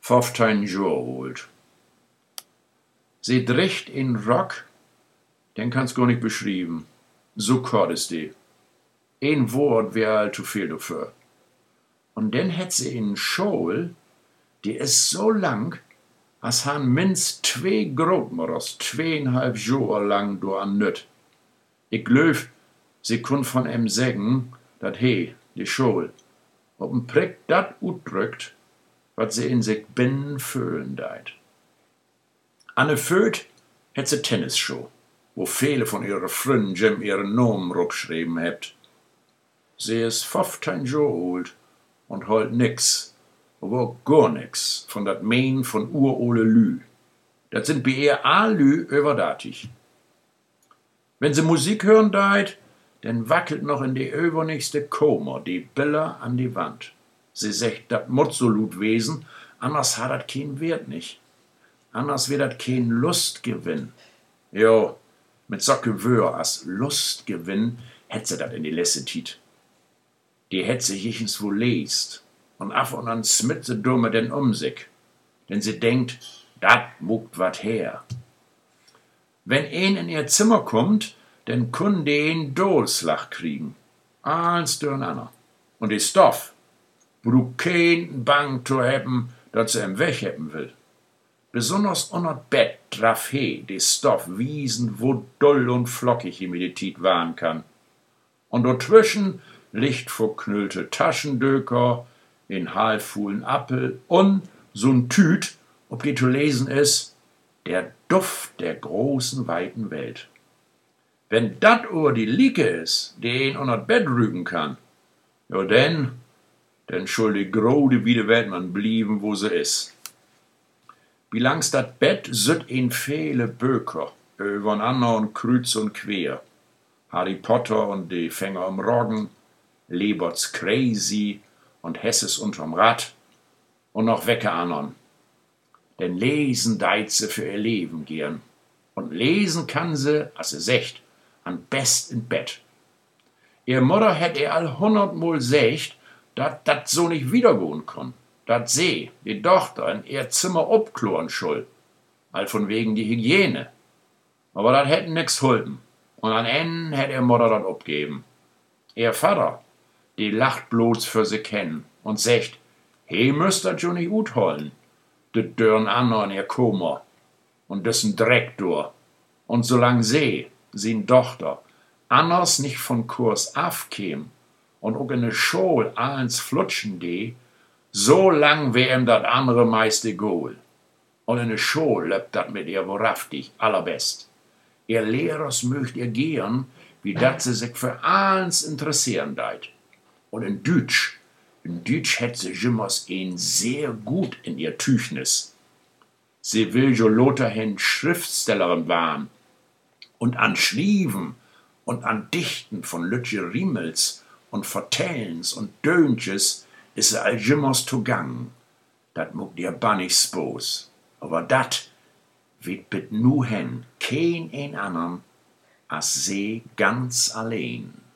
15 Johr alt. Sie dricht in Rock, den kannst gar nicht beschrieben. So kort ist die. Ein Wort wär all zu viel dafür. Und dann hätt sie in Schol, die ist so lang, als han minst 2 Großmutters 2,5 Johr lang do an nüt. Ich glöf, sie kun von em sägen, dat he, die Schol, ob n Prick dat utdrückt, wat sie in sich binnen fühlen deit. An e Föt hätt sie Tennisschuh, wo viele von ihre Fründen ihren Namen rupschreiben hebt. Sie is 15 Johr alt und holt nix, aber auch gar nix von dat Meen von urole Lü. Dat sind bei ihr all Lü überdatig. Wenn sie Musik hören deit, dann wackelt noch in die übernächste Koma die Biller an die Wand. Sie sagt, dat muss so lut wesen, anders hat dat kein Wert nicht. Anders wird dat kein Lustgewinn. Jo, mit so Gewör as Lustgewinn hätt sie dat in die letzte Tiet. Die hätt sie jichens wohl lest und af und an smitt sie dumme denn sich, denn sie denkt, dat muckt wat her. Wenn een in ihr Zimmer kommt, dann kun den Dolslag kriegen. Eins durcheinander. Und die Stoff braucht kein Bang zu haben, dat sie ihm wegheben will. Besonders unter Bett drauf he, die Stoff wiesen, wo doll und flockig ihm die Tiet waren kann. Und dazwischen licht verknüllte Taschendöker, in halbfuhlen Appel und so'n Tüt, ob die zu lesen is, der Duft der großen, weiten Welt. Wenn dat ohr die Lieke is, die ihn unter Bett rügen kann, ja denn schul die grode wie de Weltmann blieben, wo sie is. Wie langs dat Bett süt ihn viele Böker, übereinander und kreuz und quer. Harry Potter und die Fänger am Roggen, Leberts Crazy und Hesses unterm Rad und noch wecke andern. Denn lesen deit sie für ihr Leben gern. Und lesen kann sie, als sie secht, am best in Bett. Ihr Mutter hätt ihr all 100-mal secht, dat so nicht wiedergehen kann. Dat sie, die Tochter, in ihr Zimmer obkloren schuld. All von wegen die Hygiene. Aber dat hätten nix hulpen. Und an Ende hätt ihr Mutter dat obgeben. Ihr Vater, die lacht bloß für sie kennen und secht, he müsst dat schon nicht gut holen. De dörren andern ihr Koma und dessen Dreck durch. Und solang sie, sin Tochter, anders nicht von Kurs afkäm und auch in de Schol allens flutschen die, so lang wär ihm dat andere meist egal. Und in de Schol löbt dat mit ihr wahrhaftig allerbest. Ihr Lehrers möcht ihr gehen, wie dat sie sich für allens interessieren deit. Und in Dütsch hätt sie jimmers een sehr gut in ihr Tüchnis. Sie will jo loterhin Schriftstellerin waren. Und an Schrieben und an Dichten von Lütje Riemels und Vertellens und Döntjes is sie all jimmers zugang. Dat muckt ihr bannig spos. Aber dat wird bit nu hen kein ein andern, as sie ganz allein.